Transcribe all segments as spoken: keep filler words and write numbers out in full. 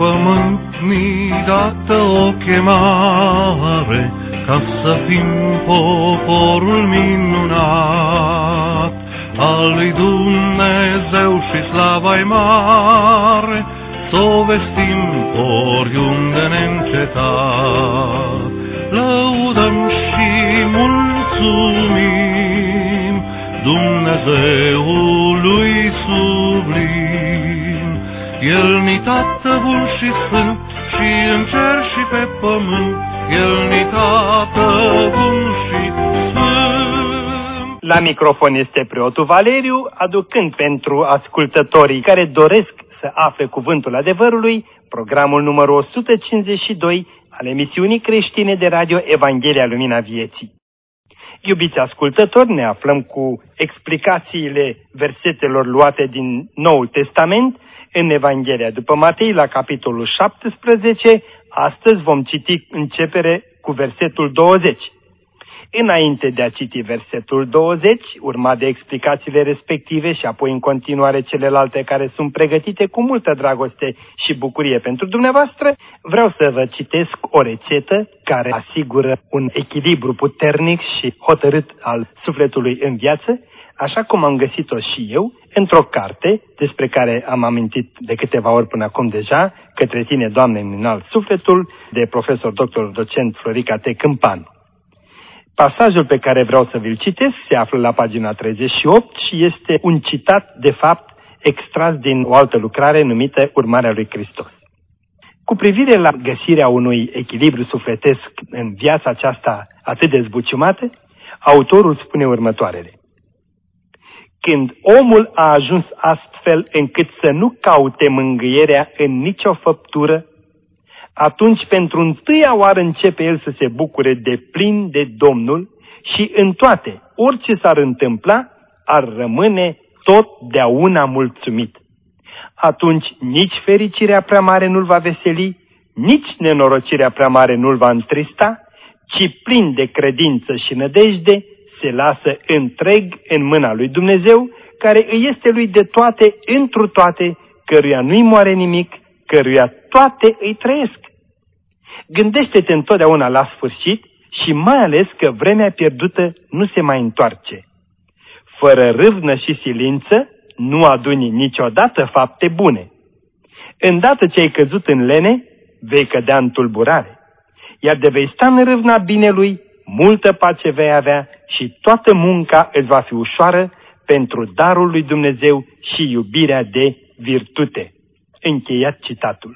pământ mi-i dată o chemare, ca să fim poporul minunat al lui Dumnezeu și slava-i mare, s-o vestim oriunde neîncetat. Lăudăm și mulțumim Dumnezeului sublim. El ni Tată bun și sfânt, și în cer și pe pământ, El ni Tată bun și sfânt. La microfon este preotul Valeriu, aducând pentru ascultătorii care doresc să afle cuvântul adevărului, programul numărul o sută cincizeci și doi al emisiunii creștine de radio Evanghelia Lumina Vieții. Iubiți ascultători, ne aflăm cu explicațiile versetelor luate din Noul Testament în Evanghelia după Matei, la capitolul șaptesprezece. Astăzi vom citi începere cu versetul douăzeci. Înainte de a citi versetul douăzeci, urma de explicațiile respective și apoi în continuare celelalte care sunt pregătite cu multă dragoste și bucurie pentru dumneavoastră, vreau să vă citesc o rețetă care asigură un echilibru puternic și hotărât al sufletului în viață, așa cum am găsit-o și eu într-o carte despre care am amintit de câteva ori până acum deja, Către tine, Doamne, îmi înalt sufletul, de profesor doctor docent Florica T. Câmpan. Pasajul pe care vreau să vi-l citesc se află la pagina treizeci și opt și este un citat, de fapt, extras din o altă lucrare numită Urmarea lui Hristos. Cu privire la găsirea unui echilibru sufletesc în viața aceasta atât de zbuciumată, autorul spune următoarele. Când omul a ajuns astfel încât să nu caute mângâierea în nicio făptură, atunci pentru întâia oară începe el să se bucure de plin de Domnul și în toate, orice s-ar întâmpla, ar rămâne totdeauna mulțumit. Atunci nici fericirea prea mare nu-l va veseli, nici nenorocirea prea mare nu-l va întrista, ci plin de credință și nădejde se lasă întreg în mâna lui Dumnezeu, care îi este lui de toate, întru toate, căruia nu-i moare nimic, căruia toate îi trăiesc. Gândește-te întotdeauna la sfârșit și mai ales că vremea pierdută nu se mai întoarce. Fără râvnă și silință nu aduni niciodată fapte bune. Îndată ce ai căzut în lene, vei cădea în tulburare. Iar de vei sta în râvna binelui, multă pace vei avea și toată munca îți va fi ușoară pentru darul lui Dumnezeu și iubirea de virtute. Încheiat citatul.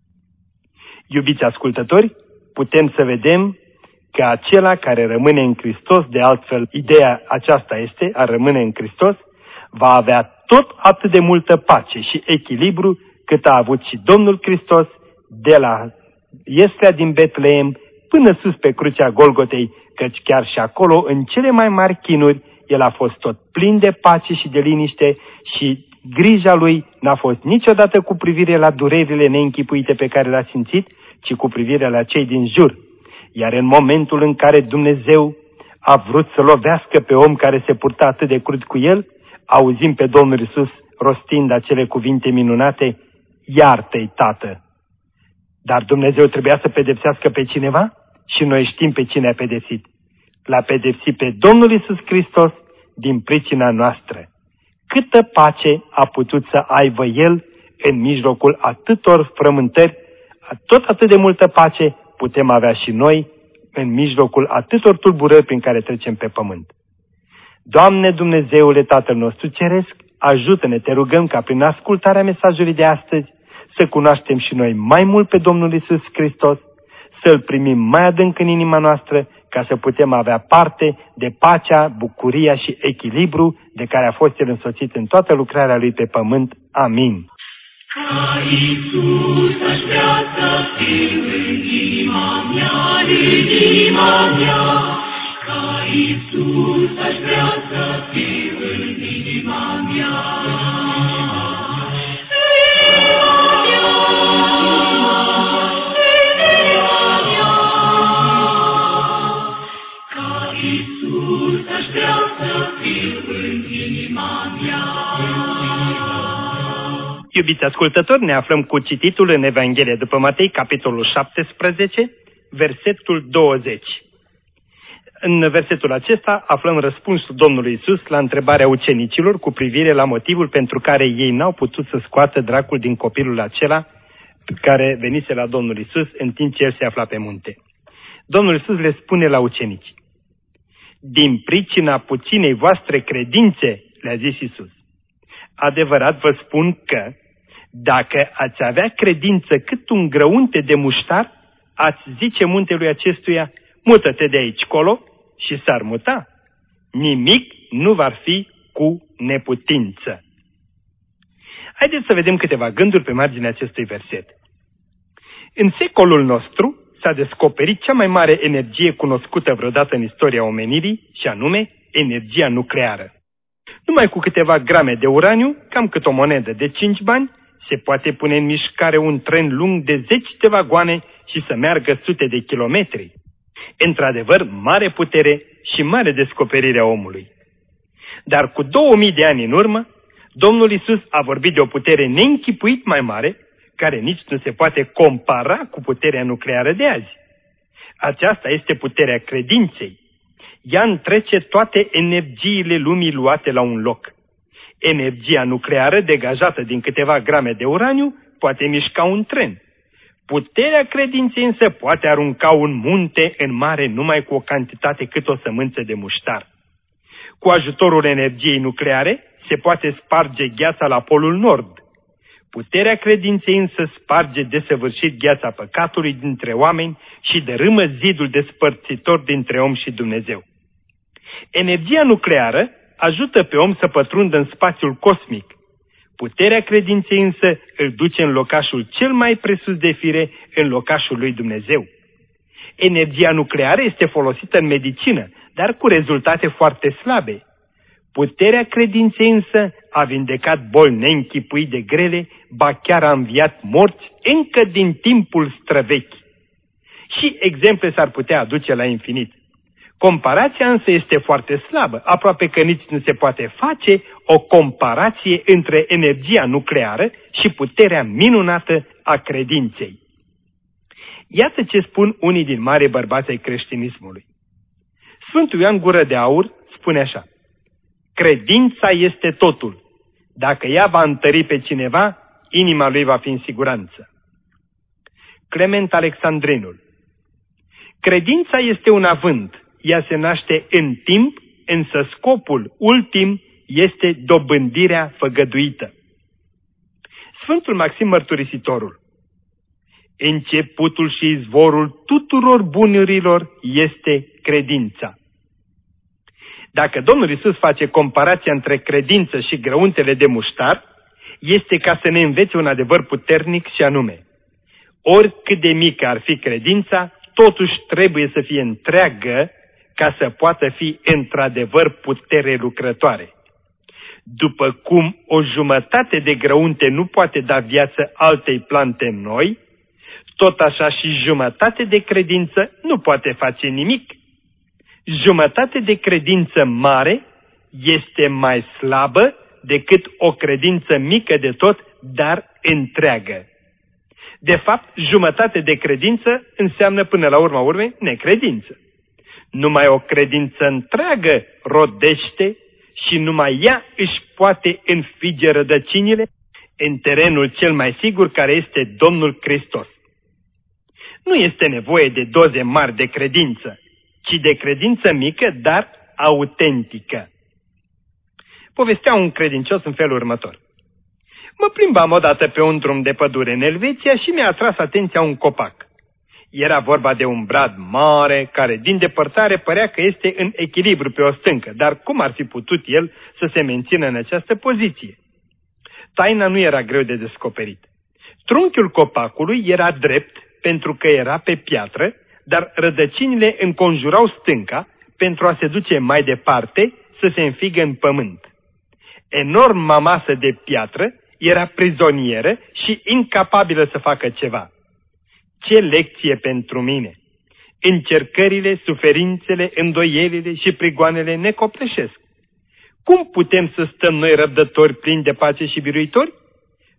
Iubiți ascultători, putem să vedem că acela care rămâne în Hristos, de altfel ideea aceasta este, a rămâne în Hristos, va avea tot atât de multă pace și echilibru cât a avut și Domnul Hristos de la Ieslea din Betleem până sus pe crucea Golgotei, căci chiar și acolo, în cele mai mari chinuri, el a fost tot plin de pace și de liniște și grija lui n-a fost niciodată cu privire la durerile neînchipuite pe care le-a simțit, ci cu privire la cei din jur. Iar în momentul în care Dumnezeu a vrut să lovească pe om care se purta atât de crud cu el, auzim pe Domnul Iisus rostind acele cuvinte minunate, iartă-i, Tată. Dar Dumnezeu trebuia să pedepsească pe cineva și noi știm pe cine a pedepsit. L-a pedepsit pe Domnul Iisus Hristos din pricina noastră. Câtă pace a putut să aibă El în mijlocul atâtor frământări, tot atât de multă pace putem avea și noi în mijlocul atâtor tulburări prin care trecem pe pământ. Doamne Dumnezeule Tatăl nostru Ceresc, ajută-ne, te rugăm, ca prin ascultarea mesajului de astăzi să cunoaștem și noi mai mult pe Domnul Iisus Hristos, să-L primim mai adânc în inima noastră, ca să putem avea parte de pacea, bucuria și echilibru de care a fost El însoțit în toată lucrarea Lui pe pământ. Amin. Ca Iisus aș vrea să fiu în inima mea, în inima mea. Ca Iisus aș vrea să fiu în inima mea. Iubiți ascultători, ne aflăm cu cititul în Evanghelia după Matei, capitolul șaptesprezece, versetul douăzeci. În versetul acesta aflăm răspunsul Domnului Iisus la întrebarea ucenicilor cu privire la motivul pentru care ei n-au putut să scoată dracul din copilul acela care venise la Domnul Iisus în timp ce el se afla pe munte. Domnul Iisus le spune la ucenici: din pricina puținei voastre credințe, le-a zis Iisus. Adevărat vă spun că, dacă ați avea credință cât un grăunte de muștar, ați zice muntelui acestuia: mută-te de aici colo, și s-ar muta. Nimic nu va fi cu neputință. Haideți să vedem câteva gânduri pe marginea acestui verset. În secolul nostru s-a descoperit cea mai mare energie cunoscută vreodată în istoria omenirii, și anume energia nucleară. Numai cu câteva grame de uraniu, cam cât o monedă de cinci bani, se poate pune în mișcare un tren lung de zeci de vagoane și să meargă sute de kilometri. Într-adevăr, mare putere și mare descoperire a omului. Dar cu două mii de ani în urmă, Domnul Iisus a vorbit de o putere neînchipuit mai mare, care nici nu se poate compara cu puterea nucleară de azi. Aceasta este puterea credinței. Ea întrece toate energiile lumii luate la un loc. Energia nucleară, degajată din câteva grame de uraniu, poate mișca un tren. Puterea credinței însă poate arunca un munte în mare numai cu o cantitate cât o sămânță de muștar. Cu ajutorul energiei nucleare se poate sparge gheața la polul nord. Puterea credinței însă sparge desăvârșit gheața păcatului dintre oameni și dărâmă zidul despărțitor dintre om și Dumnezeu. Energia nucleară ajută pe om să pătrundă în spațiul cosmic. Puterea credinței însă îl duce în locașul cel mai presus de fire, în locașul lui Dumnezeu. Energia nucleară este folosită în medicină, dar cu rezultate foarte slabe. Puterea credinței însă a vindecat boli neînchipuit de grele, ba chiar a înviat morți încă din timpul străvechi. Și exemple s-ar putea aduce la infinit. Comparația însă este foarte slabă, aproape că nici nu se poate face o comparație între energia nucleară și puterea minunată a credinței. Iată ce spun unii din mari bărbați ai creștinismului. Sfântul Ioan Gură de Aur spune așa: credința este totul. Dacă ea va întări pe cineva, inima lui va fi în siguranță. Clement Alexandrinul: credința este un avânt. Ea se naște în timp, însă scopul ultim este dobândirea făgăduită. Sfântul Maxim Mărturisitorul: începutul și izvorul tuturor bunurilor este credința. Dacă Domnul Iisus face comparația între credință și grăuntele de muștar, este ca să ne învețe un adevăr puternic, și anume: oricât de mică ar fi credința, totuși trebuie să fie întreagă ca să poată fi într-adevăr putere lucrătoare. După cum o jumătate de grăunte nu poate da viață altei plante noi, tot așa și jumătate de credință nu poate face nimic. Jumătate de credință mare este mai slabă decât o credință mică de tot, dar întreagă. De fapt, jumătate de credință înseamnă până la urma urmei necredință. Numai o credință întreagă rodește și numai ea își poate înfige rădăcinile în terenul cel mai sigur, care este Domnul Hristos. Nu este nevoie de doze mari de credință, ci de credință mică, dar autentică. Povestea un credincios în felul următor: mă plimbam odată pe un drum de pădure în Elveția și mi-a atras atenția un copac. Era vorba de un brad mare, care din depărtare părea că este în echilibru pe o stâncă, dar cum ar fi putut el să se mențină în această poziție? Taina nu era greu de descoperit. Trunchiul copacului era drept pentru că era pe piatră, dar rădăcinile înconjurau stânca pentru a se duce mai departe, să se înfigă în pământ. Enorma masă de piatră era prizonieră și incapabilă să facă ceva. Ce lecție pentru mine! Încercările, suferințele, îndoielile și prigoanele ne copleșesc. Cum putem să stăm noi răbdători, plini de pace și biruitori?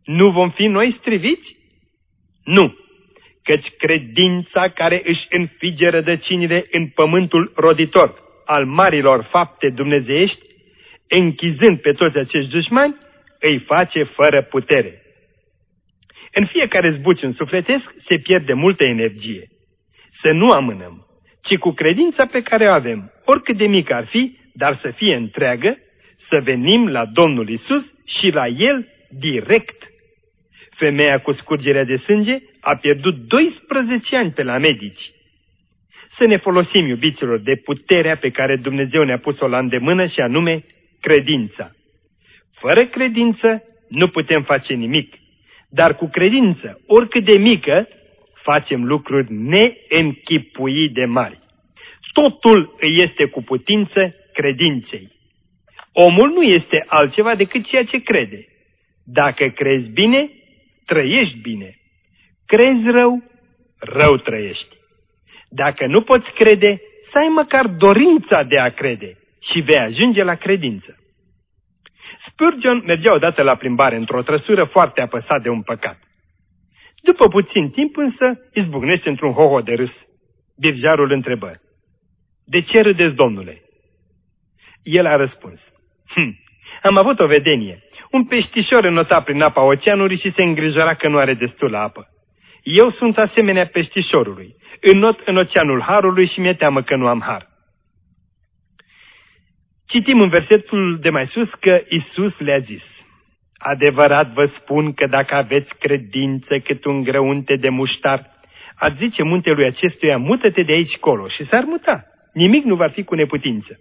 nu vom fi noi striviți? Nu, căci credința care își înfige rădăcinile în pământul roditor al marilor fapte dumnezeiești, închizând pe toți acești dușmani, îi face fără putere. În fiecare zbuciun sufletesc se pierde multă energie. Să nu amânăm, ci cu credința pe care o avem, oricât de mică ar fi, dar să fie întreagă, să venim la Domnul Iisus și la El direct. Femeia cu scurgerea de sânge a pierdut doisprezece ani pe la medici. Să ne folosim, iubiților, de puterea pe care Dumnezeu ne-a pus-o la îndemână și anume credința. Fără credință nu putem face nimic, dar cu credință, oricât de mică, facem lucruri neînchipuit de mari. Totul îi este cu putință credinței. Omul nu este altceva decât ceea ce crede. Dacă crezi bine, trăiești bine. Crezi rău, rău trăiești. Dacă nu poți crede, să ai măcar dorința de a crede și vei ajunge la credință. Spurgeon mergea odată la plimbare într-o trăsură foarte apăsat de un păcat. După puțin timp însă izbucnește într-un hoho de râs. Birjarul întrebă: "De ce râdeți, domnule?" El a răspuns: hm, am avut o vedenie. Un peștișor înota prin apa oceanului și se îngrijora că nu are destulă apă. Eu sunt asemenea peștișorului. Înnot în oceanul harului și mi-e teamă că nu am har." Citim în versetul de mai sus că Iisus le-a zis: "Adevărat vă spun că dacă aveți credință cât un grăunte de muștar, ați zice muntelui acestuia, mută-te de aici colo, și s-ar muta. Nimic nu va fi cu neputință."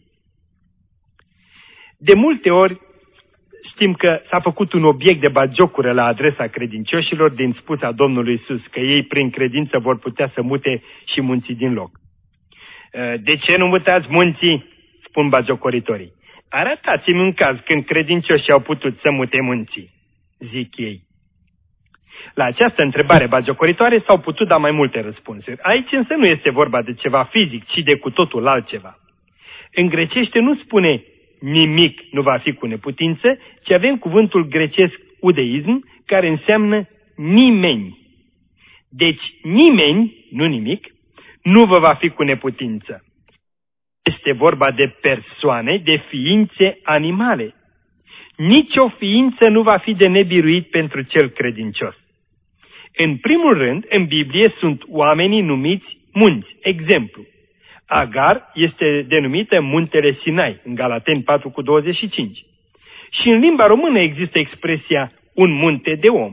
De multe ori știm că s-a făcut un obiect de batjocură la adresa credincioșilor din spusa Domnului Iisus, că ei prin credință vor putea să mute și munții din loc. "De ce nu mutați munții?" spun batjocoritorii. "Arătați-mi un caz când credincioșii au putut să mute munții", zic ei. La această întrebare batjocoritoare s-au putut da mai multe răspunsuri. Aici însă nu este vorba de ceva fizic, ci de cu totul altceva. În grecește nu spune nimic nu va fi cu neputință, ci avem cuvântul grecesc udeism, care înseamnă nimeni. Deci nimeni, nu nimic, nu vă va fi cu neputință. Este vorba de persoane, de ființe animale. Nici o ființă nu va fi de nebiruit pentru cel credincios. În primul rând, în Biblie sunt oamenii numiți munți. Exemplu: Agar este denumită muntele Sinai, în Galateni patru cu douăzeci și cinci. Și în limba română există expresia un munte de om.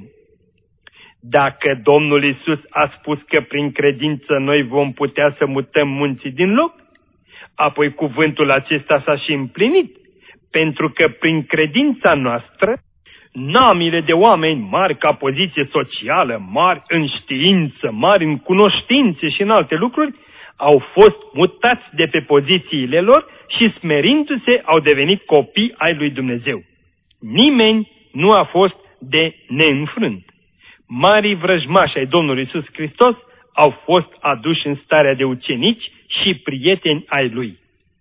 Dacă Domnul Iisus a spus că prin credință noi vom putea să mutăm munții din loc, apoi cuvântul acesta s-a și împlinit, pentru că prin credința noastră, namile de oameni mari ca poziție socială, mari în știință, mari în cunoștințe și în alte lucruri, au fost mutați de pe pozițiile lor și smerindu-se au devenit copii ai lui Dumnezeu. Nimeni nu a fost de neînfrânt. Marii vrăjmași ai Domnului Iisus Hristos au fost aduși în starea de ucenici și prieteni ai Lui.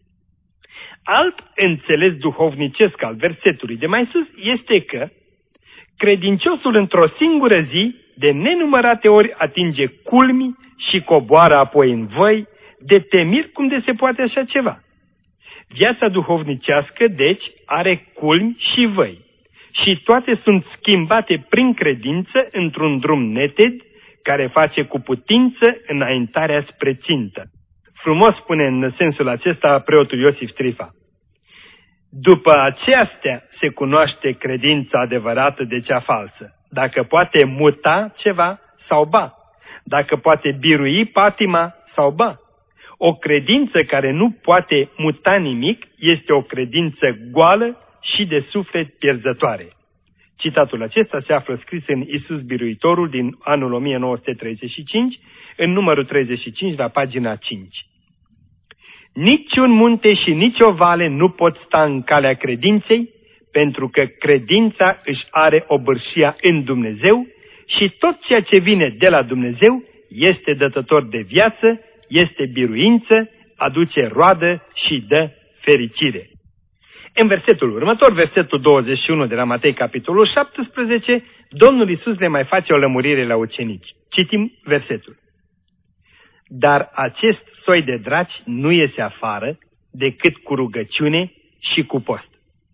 Alt înțeles duhovnicesc al versetului de mai sus este că credinciosul într-o singură zi de nenumărate ori atinge culmi și coboară apoi în văi, de temiri cum de se poate așa ceva. Viața duhovnicească, deci, are culmi și văi și toate sunt schimbate prin credință într-un drum neted care face cu putință înaintarea spre țintă. Frumos spune în sensul acesta preotul Iosif Trifa: "După aceastea se cunoaște credința adevărată de cea falsă, dacă poate muta ceva sau ba, dacă poate birui patima sau ba. O credință care nu poate muta nimic este o credință goală și de suflet pierzătoare." Citatul acesta se află scris în Iisus Biruitorul din anul o mie nouă sute treizeci și cinci, în numărul treizeci și cinci, la pagina cinci. Niciun munte și nici o vale nu pot sta în calea credinței, pentru că credința își are obârșia în Dumnezeu și tot ceea ce vine de la Dumnezeu este dătător de viață, este biruință, aduce roadă și dă fericire. În versetul următor, versetul douăzeci și unu de la Matei, capitolul șaptesprezece, Domnul Iisus le mai face o lămurire la ucenici. Citim versetul. Dar acest soi de draci nu iese afară decât cu rugăciune și cu post.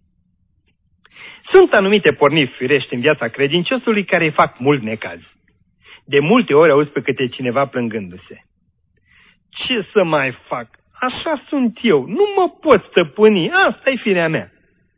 Sunt anumite porniri firești în viața credinciosului care îi fac mult necaz. De multe ori auzi pe câte cineva plângându-se. Ce să mai fac? Așa sunt eu, nu mă pot stăpâni, asta e firea mea.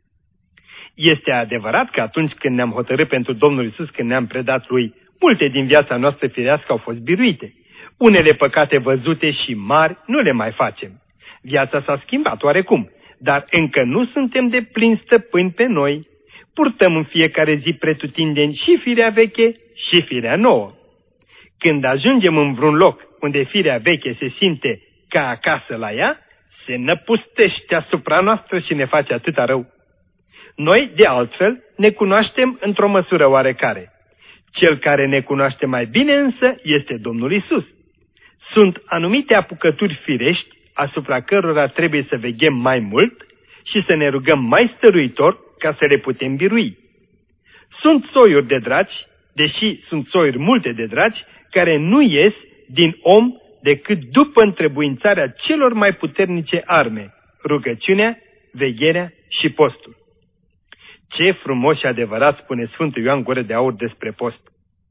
Este adevărat că atunci când ne-am hotărât pentru Domnul Iisus, când ne-am predat Lui, multe din viața noastră firească au fost biruite. Unele păcate văzute și mari nu le mai facem. Viața s-a schimbat oarecum, dar încă nu suntem de plin stăpâni pe noi. Purtăm în fiecare zi pretutindeni și firea veche și firea nouă. Când ajungem în vreun loc unde firea veche se simte ca acasă la ea, se năpustește asupra noastră și ne face atâta rău. Noi, de altfel, ne cunoaștem într-o măsură oarecare. Cel care ne cunoaște mai bine însă este Domnul Iisus. Sunt anumite apucături firești asupra cărora trebuie să veghem mai mult și să ne rugăm mai stăruitor ca să le putem birui. Sunt soiuri de draci, deși sunt soiuri multe de draci, care nu ies din om decât după întrebuințarea celor mai puternice arme, rugăciunea, vegherea și postul. Ce frumos și adevărat spune Sfântul Ioan Gură de Aur despre post.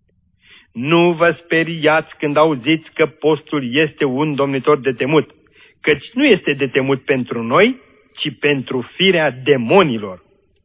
Nu vă speriați când auziți că postul este un domnitor de temut, căci nu este de temut pentru noi, ci pentru firea demonilor.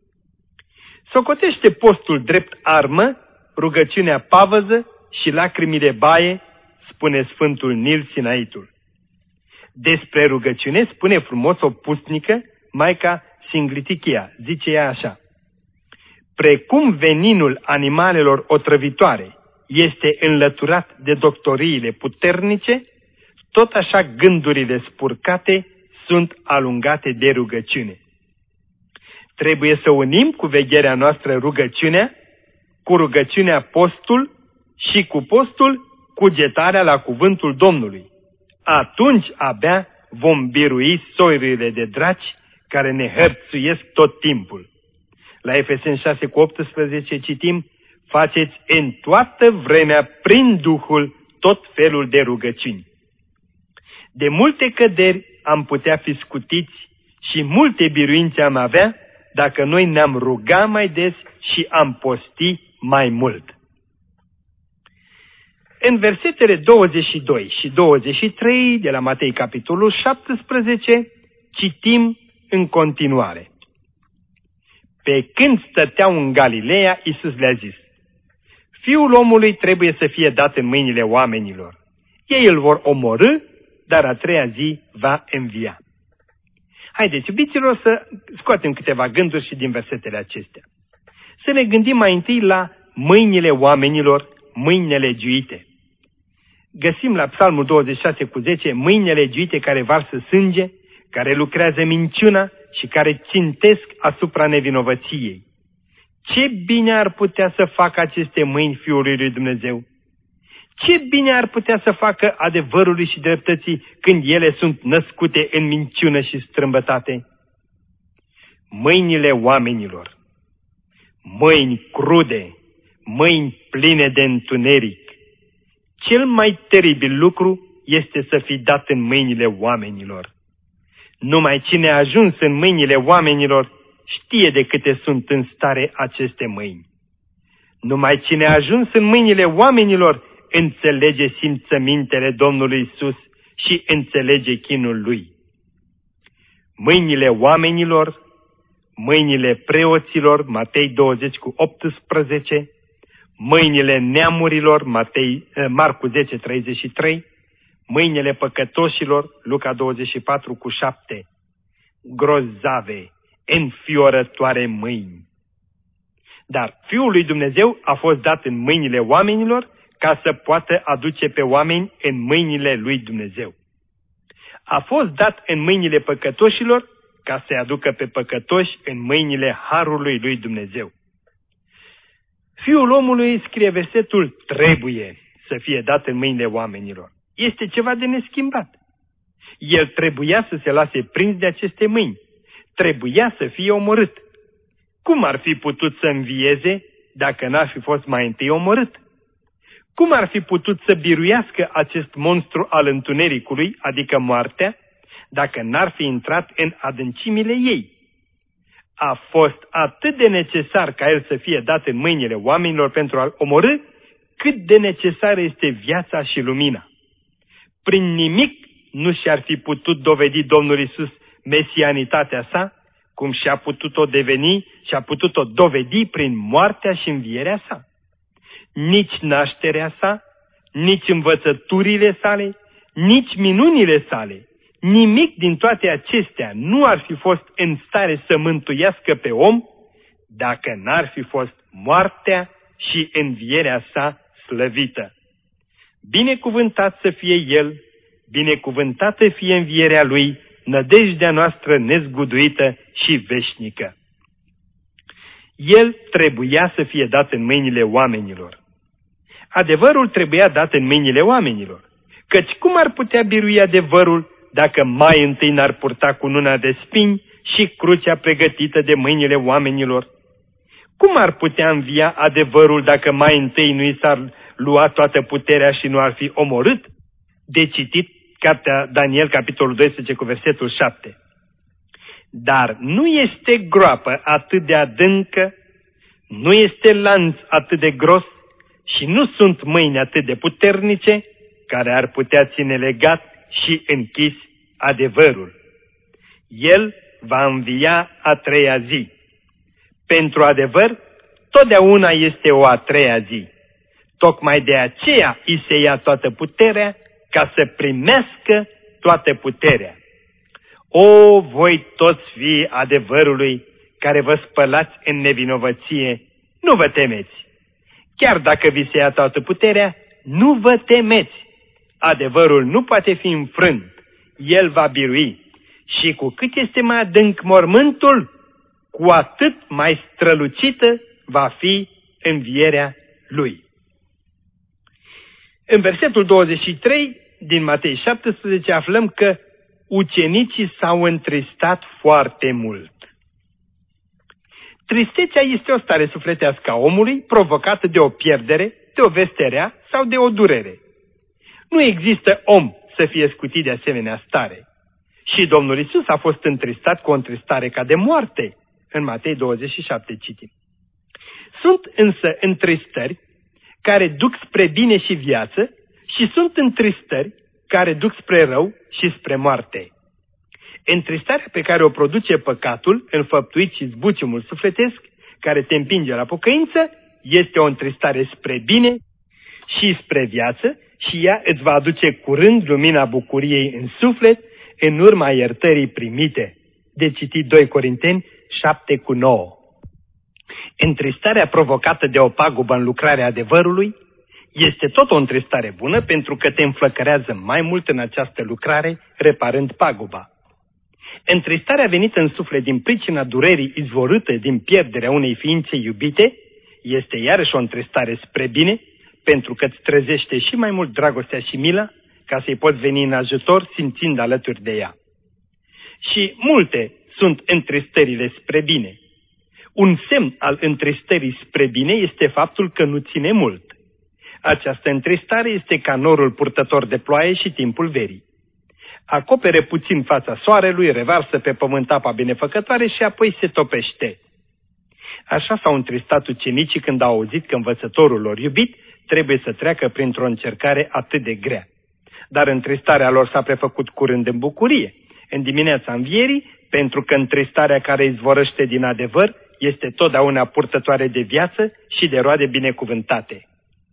Socotește postul drept armă, rugăciunea pavăză și lacrimile baie, spune Sfântul Nil Sinaitul. Despre rugăciune spune frumos o pustnică, Maica Singlitichia, zice ea așa. Precum veninul animalelor otrăvitoare este înlăturat de doctoriile puternice, tot așa gândurile spurcate sunt alungate de rugăciune. Trebuie să unim cu vegherea noastră rugăciunea, cu rugăciunea postul și cu postul cugetarea la cuvântul Domnului. Atunci abia vom birui soiurile de draci care ne hărțuiesc tot timpul. La Efeseni șase cu optsprezece citim, faceți în toată vremea prin Duhul tot felul de rugăciuni. De multe căderi am putea fi scutiți și multe biruințe am avea dacă noi ne-am rugat mai des și am posti mai mult. În versetele douăzeci și doi și douăzeci și trei de la Matei capitolul șaptesprezece citim în continuare. Pe când stăteau în Galileea, Iisus le-a zis, Fiul omului trebuie să fie dat în mâinile oamenilor. Ei îl vor omorî, dar a treia zi va învia. Haideți, iubiților, să scoatem câteva gânduri și din versetele acestea. Să ne gândim mai întâi la mâinile oamenilor, mâini legiuite. Găsim la Psalmul douăzeci și șase cu zece mâini legiuite care varsă sânge, care lucrează minciuna și care țintesc asupra nevinovăției. Ce bine ar putea să facă aceste mâini Fiului lui Dumnezeu? Ce bine ar putea să facă adevărului și dreptății când ele sunt născute în minciună și strâmbătate? Mâinile oamenilor, mâini crude, mâini pline de întuneric. Cel mai teribil lucru este să fii dat în mâinile oamenilor. Numai cine a ajuns în mâinile oamenilor știe de câte sunt în stare aceste mâini. Numai cine a ajuns în mâinile oamenilor înțelege simțămintele Domnului Iisus și înțelege chinul Lui. Mâinile oamenilor, mâinile preoților, Matei douăzeci cu optsprezece, mâinile neamurilor, Matei, Marcu zece treizeci și trei, mâinile păcătoșilor, Luca douăzeci și patru cu șapte, grozave, înfiorătoare mâini. Dar Fiul lui Dumnezeu a fost dat în mâinile oamenilor ca să poată aduce pe oameni în mâinile lui Dumnezeu. A fost dat în mâinile păcătoșilor ca să-i aducă pe păcătoși în mâinile harului lui Dumnezeu. Fiul omului, scrie versetul, trebuie să fie dat în mâinile oamenilor. Este ceva de neschimbat. El trebuia să se lase prins de aceste mâini. trebuia să fie omorât. Cum ar fi putut să învieze dacă n-ar fi fost mai întâi omorât? Cum ar fi putut să biruiască acest monstru al întunericului, adică moartea, dacă n-ar fi intrat în adâncimile ei? A fost atât de necesar ca el să fie dat în mâinile oamenilor pentru a-l omorî, cât de necesară este viața și lumina. Prin nimic nu și-ar fi putut dovedi Domnul Iisus mesianitatea sa, cum și-a putut-o deveni și-a putut-o dovedi prin moartea și învierea sa. Nici nașterea sa, nici învățăturile sale, nici minunile sale, nimic din toate acestea nu ar fi fost în stare să mântuiască pe om dacă n-ar fi fost moartea și învierea sa slăvită. Binecuvântat să fie El, binecuvântată fie învierea Lui, nădejdea noastră nezguduită și veșnică. El trebuia să fie dat în mâinile oamenilor. Adevărul trebuia dat în mâinile oamenilor, căci cum ar putea birui adevărul dacă mai întâi n-ar purta cununa de spini și crucea pregătită de mâinile oamenilor? Cum ar putea învia adevărul dacă mai întâi nu i s-ar lua toată puterea și nu ar fi omorât? De citit cartea Daniel, capitolul doisprezece, cu versetul șapte. Dar nu este groapă atât de adâncă, nu este lanț atât de gros și nu sunt mâini atât de puternice care ar putea ține legat și închis adevărul. El va învia a treia zi. Pentru adevăr, totdeauna este o a treia zi. Tocmai de aceea îi se ia toată puterea, ca să primească toată puterea. O, voi toți fii adevărului care vă spălați în nevinovăție, nu vă temeți. Chiar dacă vi se ia toată puterea, nu vă temeți. Adevărul nu poate fi înfrânt, el va birui. Și cu cât este mai adânc mormântul, cu atât mai strălucită va fi învierea lui. În versetul douăzeci și trei din Matei șaptesprezece aflăm că ucenicii s-au întristat foarte mult. Tristețea este o stare sufletească a omului provocată de o pierdere, de o veste rea sau de o durere. Nu există om să fie scutit de asemenea stare. Și Domnul Iisus a fost întristat cu o întristare ca de moarte. În Matei douăzeci și șapte citim. Sunt însă întristări care duc spre bine și viață și sunt întristări care duc spre rău și spre moarte. Întristarea pe care o produce păcatul, înfăptuit și zbuciumul sufletesc, care te împinge la pocăință, este o întristare spre bine și spre viață și ea îți va aduce curând lumina bucuriei în suflet în urma iertării primite. De citit doi Corinteni șapte cu nouă. Întristarea provocată de o pagubă în lucrarea adevărului este tot o întristare bună pentru că te înflăcărează mai mult în această lucrare, reparând paguba. Întristarea venită în suflet din pricina durerii izvorâte din pierderea unei ființe iubite este iarăși o întristare spre bine, pentru că îți trezește și mai mult dragostea și mila ca să-i poți veni în ajutor simțind alături de ea. Și multe sunt întristările spre bine. Un semn al întristării spre bine este faptul că nu ține mult. Această întristare este ca norul purtător de ploaie și timpul verii. Acopere puțin fața soarelui, revarsă pe pământ apa binefăcătoare și apoi se topește. Așa s-au întristat ucenicii când au auzit că învățătorul lor iubit trebuie să treacă printr-o încercare atât de grea. Dar întristarea lor s-a prefăcut curând în bucurie, în dimineața învierii, pentru că întristarea care izvorăște din adevăr este totdeauna purtătoare de viață și de roade binecuvântate.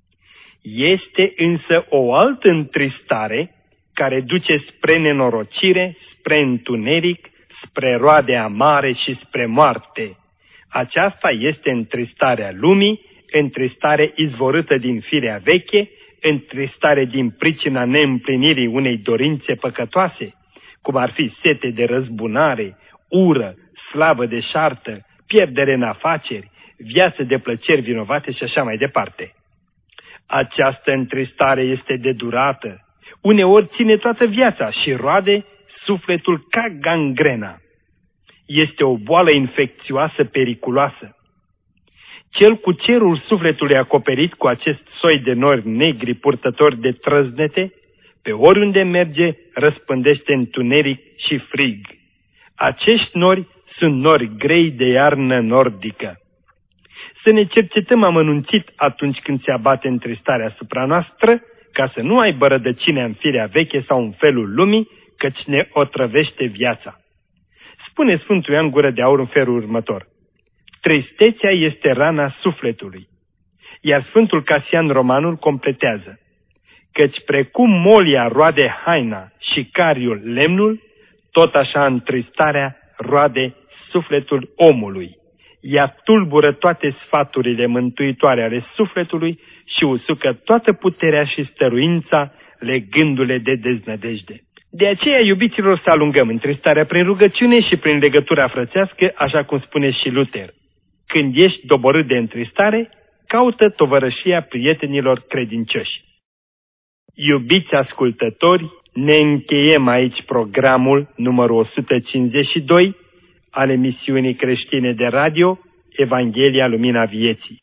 Este însă o altă întristare care duce spre nenorocire, spre întuneric, spre roade amare și spre moarte. Aceasta este întristarea lumii, întristare izvorâtă din firea veche, întristare din pricina neîmplinirii unei dorințe păcătoase, cum ar fi sete de răzbunare, ură, slavă deșartă, pierdere în afaceri, viață de plăceri vinovate și așa mai departe. Această întristare este de durată, uneori ține toată viața și roade sufletul ca gangrena. este o boală infecțioasă periculoasă. Cel cu cerul sufletului acoperit cu acest soi de nori negri purtători de trăznete, pe oriunde merge, răspândește întuneric și frig. Acești nori sunt nori grei de iarnă nordică. Să ne cercetăm amănunțit atunci când se abate întristarea asupra noastră, ca să nu aibă rădăcine în firea veche sau în felul lumii, căci ne otrăvește viața. Spune Sfântul Ioan Gură de Aur în felul următor: tristețea este rana sufletului. Iar Sfântul Casian Romanul completează: căci precum molia roade haina și cariul lemnul, tot așa întristarea roade sufletul omului. Ea tulbură toate sfaturile mântuitoare ale sufletului și usucă toată puterea și stăruința, legându-le de deznădejde. De aceea, iubiților, să alungăm întristarea prin rugăciune și prin legătura frățească, așa cum spune și Luther. Când ești doborât de întristare, caută tovărășia prietenilor credincioși. Iubiți ascultători, ne încheiem aici programul numărul o sută cincizeci și doi al emisiunii creștine de radio Evanghelia Lumina Vieții.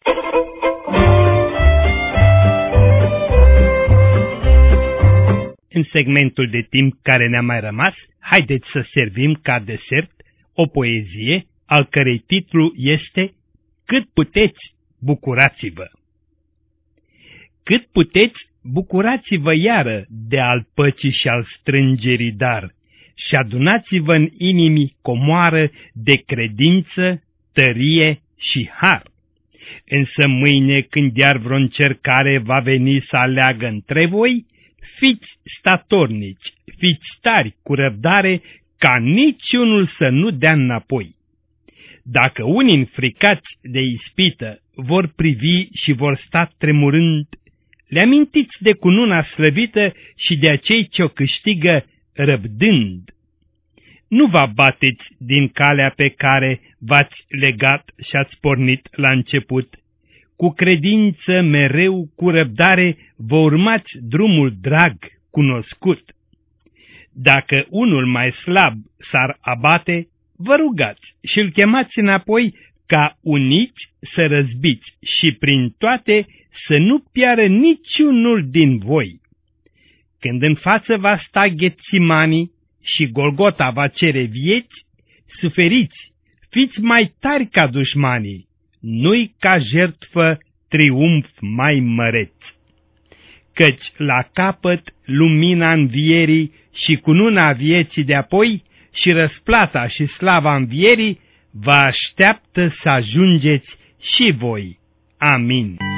În segmentul de timp care ne-a mai rămas, haideți să servim ca desert o poezie al cărei titlu este Cât puteți, bucurați-vă! Cât puteți, bucurați-vă iară de al păcii și al strângerii dar și adunați-vă în inimii comoară de credință, tărie și har. Însă mâine, când iar vreo încercare va veni să aleagă între voi, fiți statornici, fiți tari cu răbdare, ca niciunul să nu dea înapoi. Dacă unii înfricați de ispită vor privi și vor sta tremurând, le amintiți de cununa slăvită și de acei ce o câștigă răbdând. Nu vă abateți din calea pe care v-ați legat și ați pornit la început. Cu credință mereu, cu răbdare, vă urmați drumul drag, cunoscut. Dacă unul mai slab s-ar abate, vă rugați și îl chemați înapoi ca unici să răzbiți și prin toate să nu piară niciunul din voi. Când în față va sta Ghetsimani și Golgota va cere vieți, suferiți, fiți mai tari ca dușmanii, nu-i ca jertfă triumf mai măreț. Căci la capăt lumina învierii și cununa vieții de apoi și răsplata și slava învierii vă așteaptă să ajungeți și voi. Amin.